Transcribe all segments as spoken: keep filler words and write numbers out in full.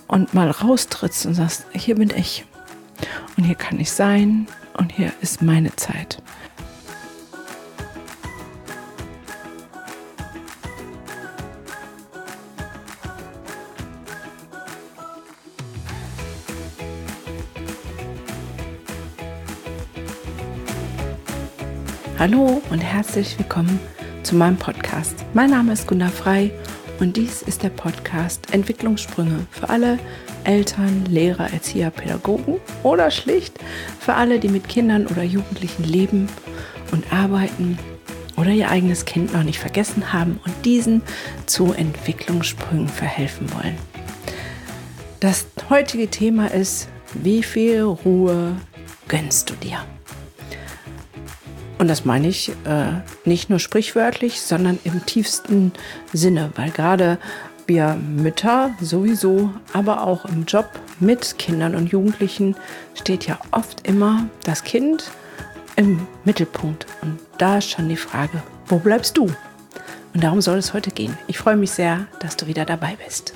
und mal raustrittst und sagst, hier bin ich und hier kann ich sein und hier ist meine Zeit. Hallo und herzlich willkommen zu meinem Podcast. Mein Name ist Gunda Frei und dies ist der Podcast Entwicklungssprünge für alle Eltern, Lehrer, Erzieher, Pädagogen oder schlicht für alle, die mit Kindern oder Jugendlichen leben und arbeiten oder ihr eigenes Kind noch nicht vergessen haben und diesen zu Entwicklungssprüngen verhelfen wollen. Das heutige Thema ist, wie viel Ruhe gönnst du dir? Und das meine ich äh, nicht nur sprichwörtlich, sondern im tiefsten Sinne, weil gerade wir Mütter sowieso, aber auch im Job mit Kindern und Jugendlichen steht ja oft immer das Kind im Mittelpunkt. Und da ist schon die Frage, wo bleibst du? Und darum soll es heute gehen. Ich freue mich sehr, dass du wieder dabei bist.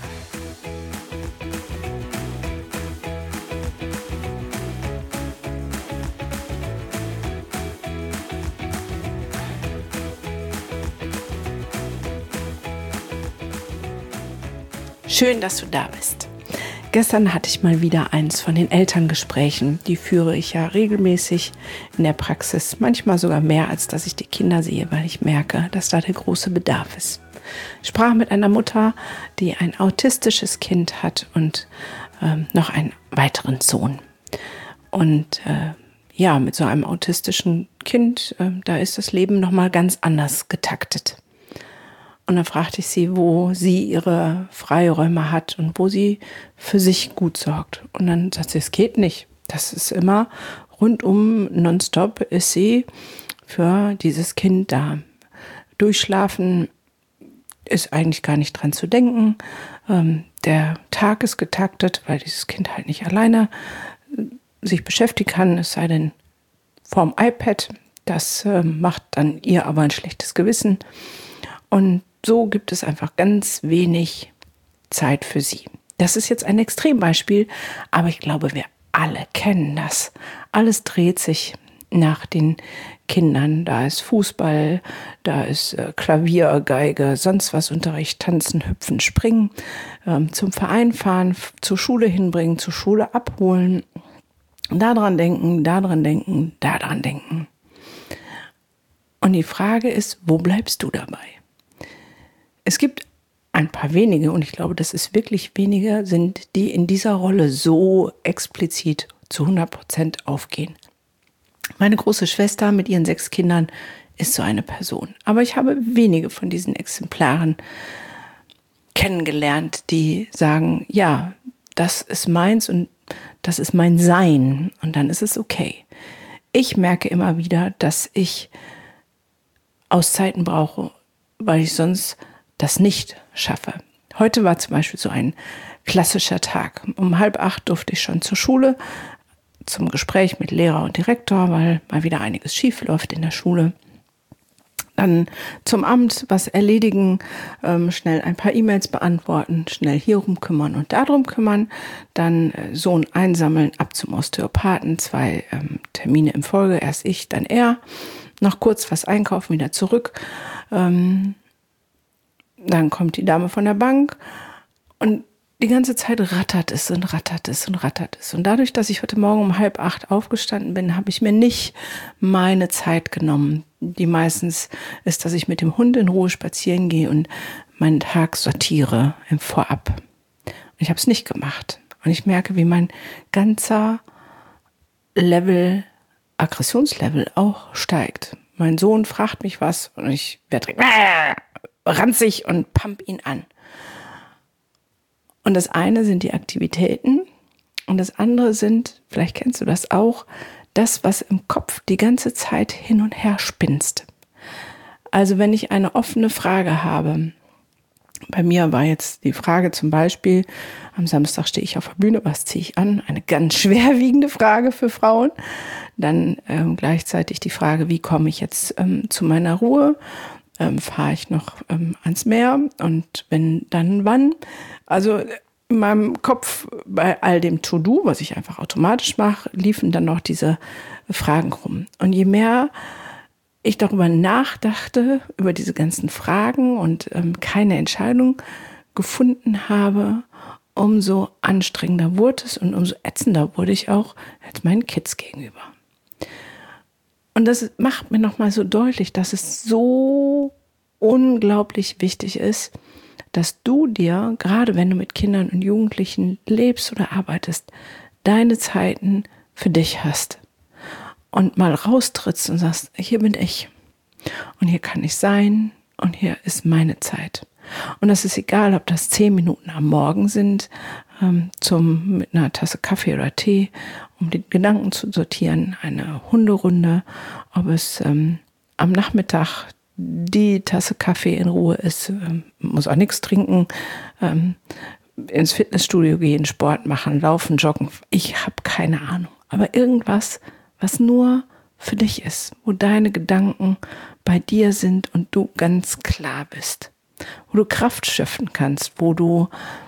Schön, dass du da bist. Gestern hatte ich mal wieder eins von den Elterngesprächen. Die führe ich ja regelmäßig in der Praxis, manchmal sogar mehr, als dass ich die Kinder sehe, weil ich merke, dass da der große Bedarf ist. Ich sprach mit einer Mutter, die ein autistisches Kind hat und ähm, noch einen weiteren Sohn. Und äh, ja, mit so einem autistischen Kind, äh, da ist das Leben nochmal ganz anders getaktet. Und dann fragte ich sie, wo sie ihre Freiräume hat und wo sie für sich gut sorgt. Und dann sagt sie, es geht nicht. Das ist immer rundum nonstop ist sie für dieses Kind da. Durchschlafen ist eigentlich gar nicht dran zu denken. Ähm, der Tag ist getaktet, weil dieses Kind halt nicht alleine sich beschäftigen kann, es sei denn vorm iPad. Das äh, macht dann ihr aber ein schlechtes Gewissen. Und so gibt es einfach ganz wenig Zeit für sie. Das ist jetzt ein Extrembeispiel, aber ich glaube, wir alle kennen das. Alles dreht sich nach den Kindern. Da ist Fußball, da ist äh, Klavier, Geige, sonst was Unterricht, Tanzen, Hüpfen, Springen, ähm, zum Verein fahren, f- zur Schule hinbringen, zur Schule abholen, daran denken, daran denken, daran denken. Und die Frage ist, wo bleibst du dabei? Es gibt ein paar wenige, und ich glaube, dass es wirklich wenige sind, die in dieser Rolle so explizit zu hundert Prozent aufgehen. Meine große Schwester mit ihren sechs Kindern ist so eine Person. Aber ich habe wenige von diesen Exemplaren kennengelernt, die sagen, ja, das ist meins und das ist mein Sein und dann ist es okay. Ich merke immer wieder, dass ich Auszeiten brauche, weil ich sonst das nicht schaffe. Heute war zum Beispiel so ein klassischer Tag. Um halb acht durfte ich schon zur Schule, zum Gespräch mit Lehrer und Direktor, weil mal wieder einiges schief läuft in der Schule. Dann zum Amt was erledigen, ähm, schnell ein paar E-Mails beantworten, schnell hierum kümmern und darum kümmern. Dann äh, Sohn einsammeln, ab zum Osteopathen, zwei ähm, Termine in Folge, erst ich, dann er. Noch kurz was einkaufen, wieder zurück. Ähm, Dann kommt die Dame von der Bank und die ganze Zeit rattert es und rattert es und rattert es. Und dadurch, dass ich heute Morgen um halb acht aufgestanden bin, habe ich mir nicht meine Zeit genommen. Die meistens ist, dass ich mit dem Hund in Ruhe spazieren gehe und meinen Tag sortiere im Vorab. Und ich habe es nicht gemacht. Und ich merke, wie mein ganzer Level, Aggressionslevel auch steigt. Mein Sohn fragt mich was und ich werde direkt ranzig und pump ihn an. Und das eine sind die Aktivitäten und das andere sind, vielleicht kennst du das auch, das, was im Kopf die ganze Zeit hin und her spinnst. Also wenn ich eine offene Frage habe, bei mir war jetzt die Frage zum Beispiel, am Samstag stehe ich auf der Bühne, was ziehe ich an? Eine ganz schwerwiegende Frage für Frauen. Dann ähm, gleichzeitig die Frage, wie komme ich jetzt ähm, zu meiner Ruhe? Ähm, fahre ich noch ähm, ans Meer und wenn, dann wann? Also in meinem Kopf bei all dem To-Do, was ich einfach automatisch mache, liefen dann noch diese Fragen rum. Und je mehr ich darüber nachdachte, über diese ganzen Fragen und ähm, keine Entscheidung gefunden habe, umso anstrengender wurde es und umso ätzender wurde ich auch als meinen Kids gegenüber. Und das macht mir nochmal so deutlich, dass es so unglaublich wichtig ist, dass du dir, gerade wenn du mit Kindern und Jugendlichen lebst oder arbeitest, deine Zeiten für dich hast. Und mal raustrittst und sagst, hier bin ich. Und hier kann ich sein und hier ist meine Zeit. Und das ist egal, ob das zehn Minuten am Morgen sind, ähm, zum, mit einer Tasse Kaffee oder Tee, um die Gedanken zu sortieren, eine Hunderunde, ob es ähm, am Nachmittag die Tasse Kaffee in Ruhe ist, ähm, muss auch nichts trinken, ähm, ins Fitnessstudio gehen, Sport machen, laufen, joggen. Ich habe keine Ahnung. Aber irgendwas, was nur für dich ist, wo deine Gedanken bei dir sind und du ganz klar bist, wo du Kraft schöpfen kannst, wo du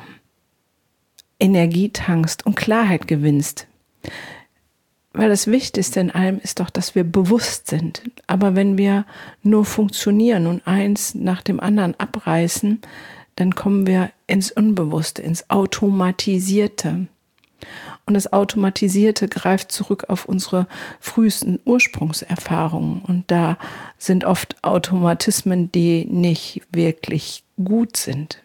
Energie tankst und Klarheit gewinnst. Weil das Wichtigste in allem ist doch, dass wir bewusst sind. Aber wenn wir nur funktionieren und eins nach dem anderen abreißen, dann kommen wir ins Unbewusste, ins Automatisierte. Und das Automatisierte greift zurück auf unsere frühesten Ursprungserfahrungen. Und da sind oft Automatismen, die nicht wirklich gut sind.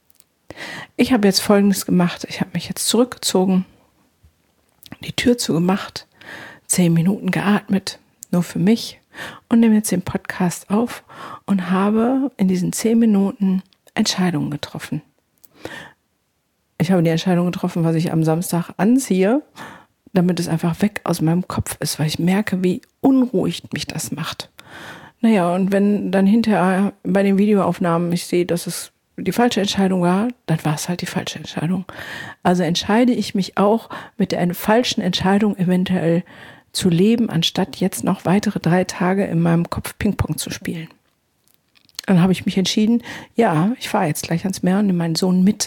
Ich habe jetzt Folgendes gemacht. Ich habe mich jetzt zurückgezogen, die Tür zugemacht, zehn Minuten geatmet, nur für mich, und nehme jetzt den Podcast auf und habe in diesen zehn Minuten Entscheidungen getroffen. Ich habe die Entscheidung getroffen, was ich am Samstag anziehe, damit es einfach weg aus meinem Kopf ist, weil ich merke, wie unruhig mich das macht. Naja, und wenn dann hinterher bei den Videoaufnahmen ich sehe, dass es die falsche Entscheidung war, dann war es halt die falsche Entscheidung. Also entscheide ich mich auch mit der falschen Entscheidung eventuell zu leben, anstatt jetzt noch weitere drei Tage in meinem Kopf Ping-Pong zu spielen. Dann habe ich mich entschieden, ja, ich fahre jetzt gleich ans Meer und nehme meinen Sohn mit.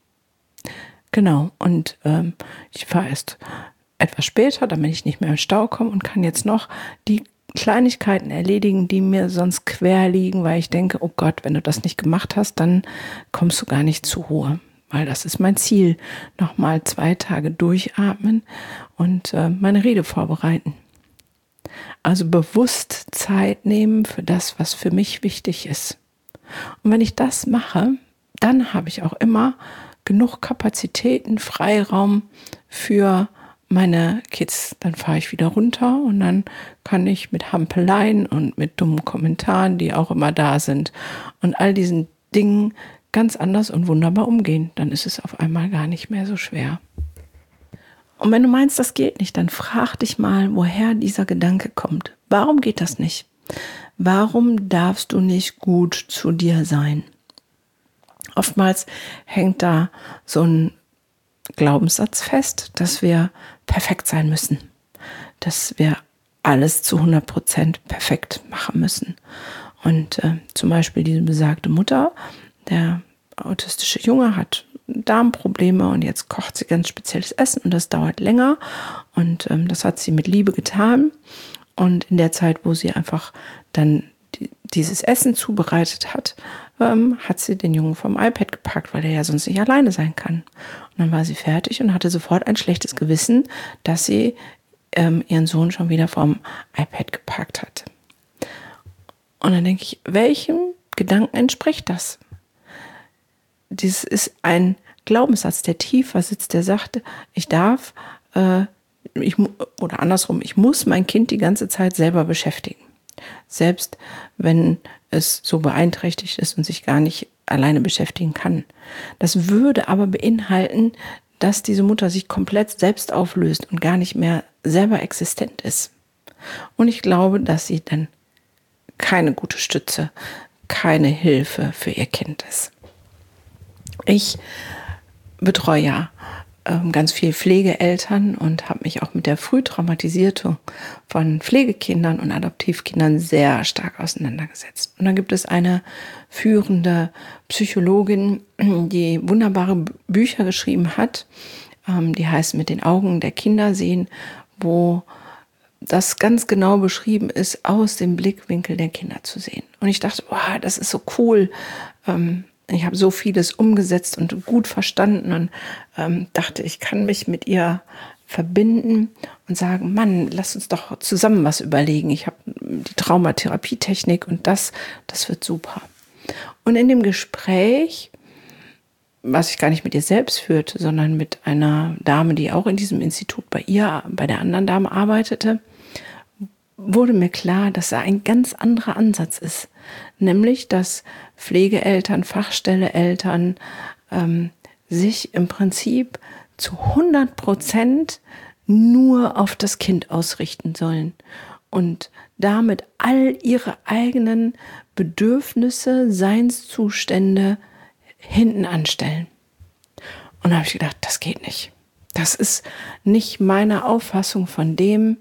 Genau, und ähm, ich fahre erst etwas später, damit ich nicht mehr im Stau komme und kann jetzt noch die Kleinigkeiten erledigen, die mir sonst quer liegen, weil ich denke, oh Gott, wenn du das nicht gemacht hast, dann kommst du gar nicht zur Ruhe. Weil das ist mein Ziel, nochmal zwei Tage durchatmen und äh, meine Rede vorbereiten. Also bewusst Zeit nehmen für das, was für mich wichtig ist. Und wenn ich das mache, dann habe ich auch immer genug Kapazitäten, Freiraum für meine Kids. Dann fahre ich wieder runter und dann kann ich mit Hampeleien und mit dummen Kommentaren, die auch immer da sind, und all diesen Dingen ganz anders und wunderbar umgehen. Dann ist es auf einmal gar nicht mehr so schwer. Und wenn du meinst, das geht nicht, dann frag dich mal, woher dieser Gedanke kommt. Warum geht das nicht? Warum darfst du nicht gut zu dir sein? Oftmals hängt da so ein Glaubenssatz fest, dass wir perfekt sein müssen, dass wir alles zu hundert Prozent perfekt machen müssen. Und äh, zum Beispiel diese besagte Mutter, der autistische Junge hat Darmprobleme und jetzt kocht sie ganz spezielles Essen und das dauert länger und ähm, das hat sie mit Liebe getan. Und in der Zeit, wo sie einfach dann die, dieses Essen zubereitet hat, ähm, hat sie den Jungen vom iPad gepackt, weil er ja sonst nicht alleine sein kann. Und dann war sie fertig und hatte sofort ein schlechtes Gewissen, dass sie ähm, ihren Sohn schon wieder vom iPad gepackt hat. Und dann denke ich, welchem Gedanken entspricht das? Dies ist ein Glaubenssatz, der tiefer sitzt, der sagt, ich darf, äh, ich, oder andersrum, ich muss mein Kind die ganze Zeit selber beschäftigen. Selbst wenn es so beeinträchtigt ist und sich gar nicht alleine beschäftigen kann. Das würde aber beinhalten, dass diese Mutter sich komplett selbst auflöst und gar nicht mehr selber existent ist. Und ich glaube, dass sie dann keine gute Stütze, keine Hilfe für ihr Kind ist. Ich betreue ja ähm, ganz viel Pflegeeltern und habe mich auch mit der Frühtraumatisierung von Pflegekindern und Adoptivkindern sehr stark auseinandergesetzt. Und dann gibt es eine führende Psychologin, die wunderbare Bücher geschrieben hat, ähm, die heißt Mit den Augen der Kinder sehen, wo das ganz genau beschrieben ist, aus dem Blickwinkel der Kinder zu sehen. Und ich dachte, wow, das ist so cool. Ähm, Ich habe so vieles umgesetzt und gut verstanden und ähm, dachte, ich kann mich mit ihr verbinden und sagen, Mann, lass uns doch zusammen was überlegen. Ich habe die Traumatherapietechnik und das, das wird super. Und in dem Gespräch, was ich gar nicht mit ihr selbst führte, sondern mit einer Dame, die auch in diesem Institut bei ihr, bei der anderen Dame arbeitete, wurde mir klar, dass da ein ganz anderer Ansatz ist. Nämlich, dass Pflegeeltern, Fachstelleeltern ähm, sich im Prinzip zu hundert Prozent nur auf das Kind ausrichten sollen und damit all ihre eigenen Bedürfnisse, Seinszustände hinten anstellen. Und da habe ich gedacht, das geht nicht. Das ist nicht meine Auffassung von dem,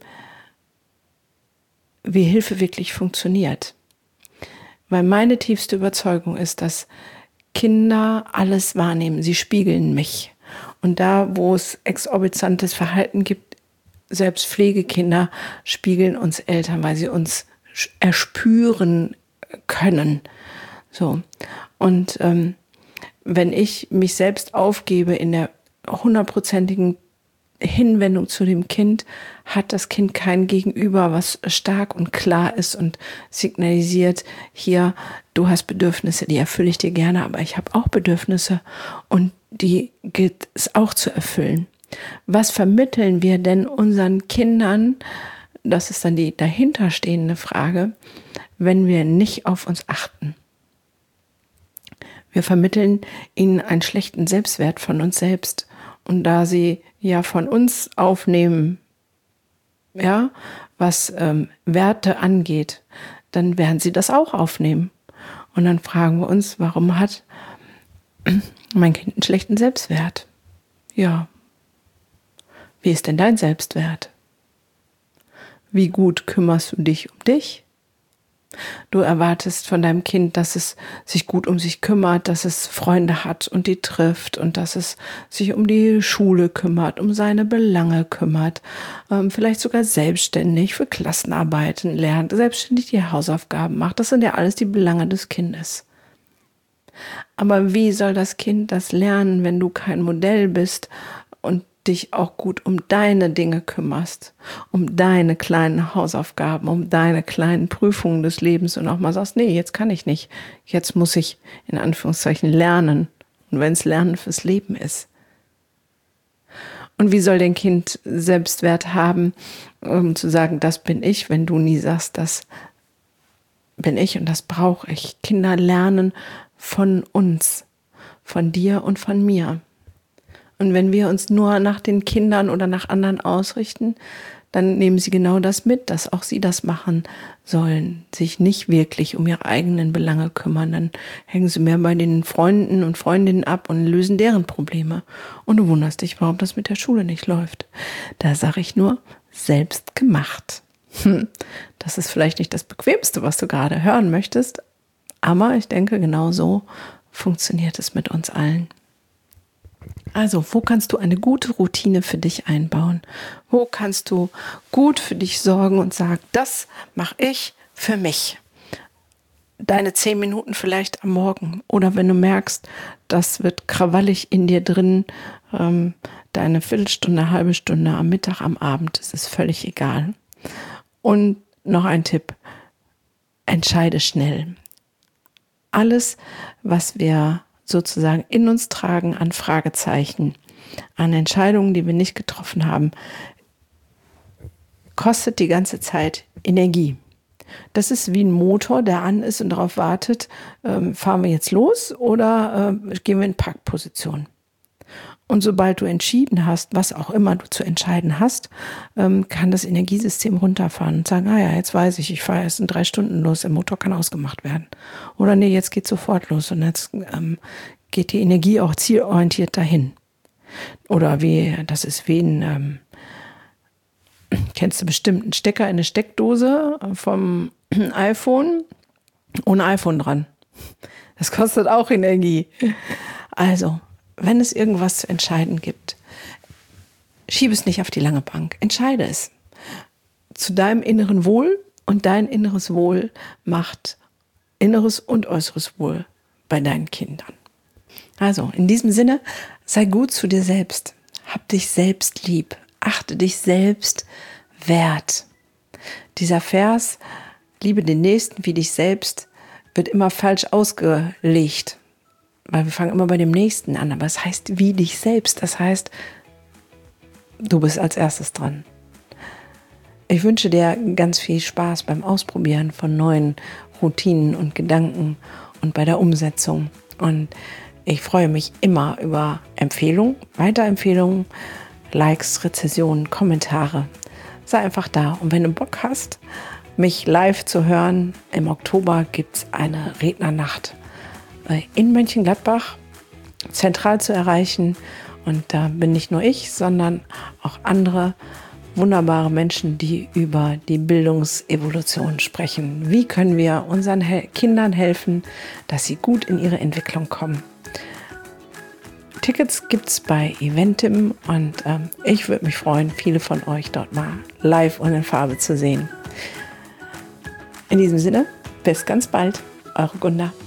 wie Hilfe wirklich funktioniert. Weil meine tiefste Überzeugung ist, dass Kinder alles wahrnehmen. Sie spiegeln mich. Und da, wo es exorbitantes Verhalten gibt, selbst Pflegekinder spiegeln uns Eltern, weil sie uns erspüren können. So. Und ähm, wenn ich mich selbst aufgebe in der hundertprozentigen Hinwendung zu dem Kind, hat das Kind kein Gegenüber, was stark und klar ist und signalisiert, hier, du hast Bedürfnisse, die erfülle ich dir gerne, aber ich habe auch Bedürfnisse und die gilt es auch zu erfüllen. Was vermitteln wir denn unseren Kindern, das ist dann die dahinterstehende Frage, wenn wir nicht auf uns achten? Wir vermitteln ihnen einen schlechten Selbstwert von uns selbst. Und da sie ja von uns aufnehmen, ja, was ähm, Werte angeht, dann werden sie das auch aufnehmen. Und dann fragen wir uns, warum hat mein Kind einen schlechten Selbstwert? Ja. Wie ist denn dein Selbstwert? Wie gut kümmerst du dich um dich? Du erwartest von deinem Kind, dass es sich gut um sich kümmert, dass es Freunde hat und die trifft und dass es sich um die Schule kümmert, um seine Belange kümmert, ähm, vielleicht sogar selbstständig für Klassenarbeiten lernt, selbstständig die Hausaufgaben macht. Das sind ja alles die Belange des Kindes. Aber wie soll das Kind das lernen, wenn du kein Modell bist und dich auch gut um deine Dinge kümmerst, um deine kleinen Hausaufgaben, um deine kleinen Prüfungen des Lebens und auch mal sagst, nee, jetzt kann ich nicht, jetzt muss ich in Anführungszeichen lernen. Und wenn es Lernen fürs Leben ist. Und wie soll dein Kind Selbstwert haben, um zu sagen, das bin ich, wenn du nie sagst, das bin ich und das brauche ich. Kinder lernen von uns, von dir und von mir. Und wenn wir uns nur nach den Kindern oder nach anderen ausrichten, dann nehmen sie genau das mit, dass auch sie das machen sollen, sich nicht wirklich um ihre eigenen Belange kümmern. Dann hängen sie mehr bei den Freunden und Freundinnen ab und lösen deren Probleme. Und du wunderst dich, warum das mit der Schule nicht läuft. Da sage ich nur, selbst gemacht. Hm, das ist vielleicht nicht das Bequemste, was du gerade hören möchtest, aber ich denke, genau so funktioniert es mit uns allen. Also, wo kannst du eine gute Routine für dich einbauen? Wo kannst du gut für dich sorgen und sagen, das mache ich für mich? Deine zehn Minuten vielleicht am Morgen oder wenn du merkst, das wird krawallig in dir drin, ähm, deine Viertelstunde, eine halbe Stunde am Mittag, am Abend, das ist völlig egal. Und noch ein Tipp, entscheide schnell. Alles, was wir sozusagen in uns tragen an Fragezeichen, an Entscheidungen, die wir nicht getroffen haben, kostet die ganze Zeit Energie. Das ist wie ein Motor, der an ist und darauf wartet, ähm, fahren wir jetzt los oder äh, gehen wir in Parkposition. Und sobald du entschieden hast, was auch immer du zu entscheiden hast, ähm, kann das Energiesystem runterfahren und sagen, ah ja, jetzt weiß ich, ich fahre erst in drei Stunden los, der Motor kann ausgemacht werden. Oder nee, jetzt geht sofort los und jetzt ähm, geht die Energie auch zielorientiert dahin. Oder wie, das ist wie ein, ähm, kennst du bestimmt, einen Stecker in eine Steckdose vom iPhone, ohne iPhone dran. Das kostet auch Energie. Also, wenn es irgendwas zu entscheiden gibt, schiebe es nicht auf die lange Bank. Entscheide es. Zu deinem inneren Wohl, und dein inneres Wohl macht inneres und äußeres Wohl bei deinen Kindern. Also, in diesem Sinne, sei gut zu dir selbst. Hab dich selbst lieb. Achte dich selbst wert. Dieser Vers, liebe den Nächsten wie dich selbst, wird immer falsch ausgelegt. Weil wir fangen immer bei dem Nächsten an. Aber es heißt wie dich selbst. Das heißt, du bist als erstes dran. Ich wünsche dir ganz viel Spaß beim Ausprobieren von neuen Routinen und Gedanken und bei der Umsetzung. Und ich freue mich immer über Empfehlungen, Weiterempfehlungen, Likes, Rezensionen, Kommentare. Sei einfach da. Und wenn du Bock hast, mich live zu hören, im Oktober gibt es eine Rednernacht in Mönchengladbach, zentral zu erreichen. Und da bin nicht nur ich, sondern auch andere wunderbare Menschen, die über die Bildungsevolution sprechen. Wie können wir unseren Hel- Kindern helfen, dass sie gut in ihre Entwicklung kommen? Tickets gibt es bei Eventim und ähm, ich würde mich freuen, viele von euch dort mal live und in Farbe zu sehen. In diesem Sinne, bis ganz bald, eure Gunda.